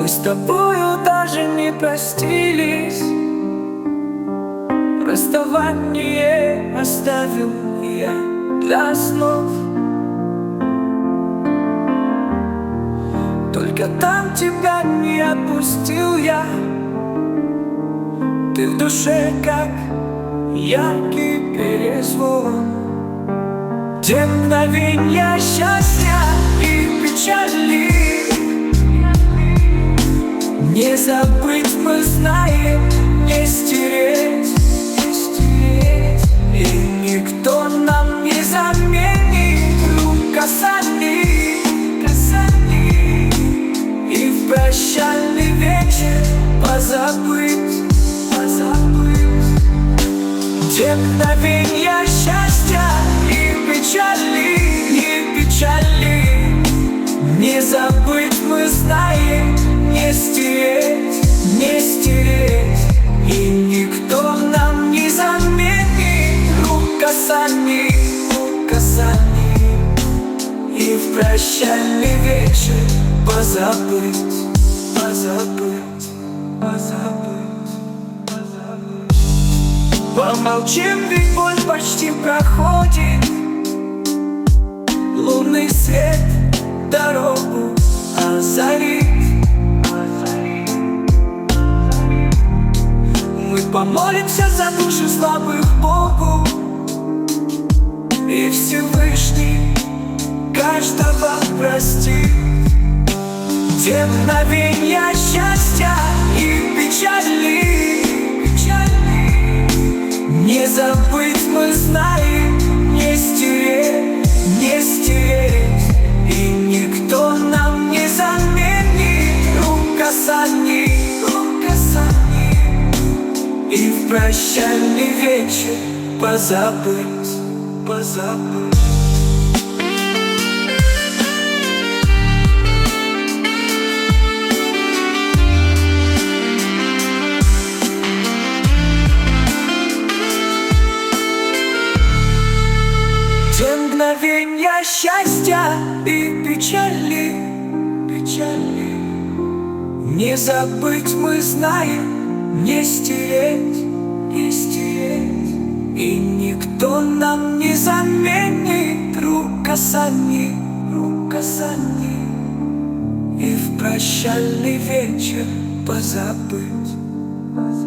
Мы с тобою даже не простились. Расставание оставил я для снов. Только там тебя не отпустил я. Ты в душе как яркий перезвон. Те мгновенья счастья и печали не забыть мы знаем, не стереть, не стереть. И никто нам не заменит рук касаний, касаний. И в прощальный вечер позабыть, позабыть те мгновенья счастья и печали, и печали. Не забыть мы знаем, не стереть, не стереть. И никто нам не заменит рук касаний, рук касаний. И в прощальный вечер позабыть, позабыть, позабыть, позабыть. Помолчим, ведь боль почти проходит. Лунный свет дорогу озарит. Мы помолимся за души слабых Богу, и Всевышний каждого простит. Те мгновенья счастья и печали, печали. Не забыть мы знаем, не стереть, не стереть. И никто нам не заменит рук касаний, рук касаний. И в прощальный вечер позабыть, позабыть. Те мгновенья счастья и печали, печали. Не забыть мы знаем, не стереть, не стереть. И никто нам не заменит рук касаний, рук касаний. И в прощальный вечер позабыть.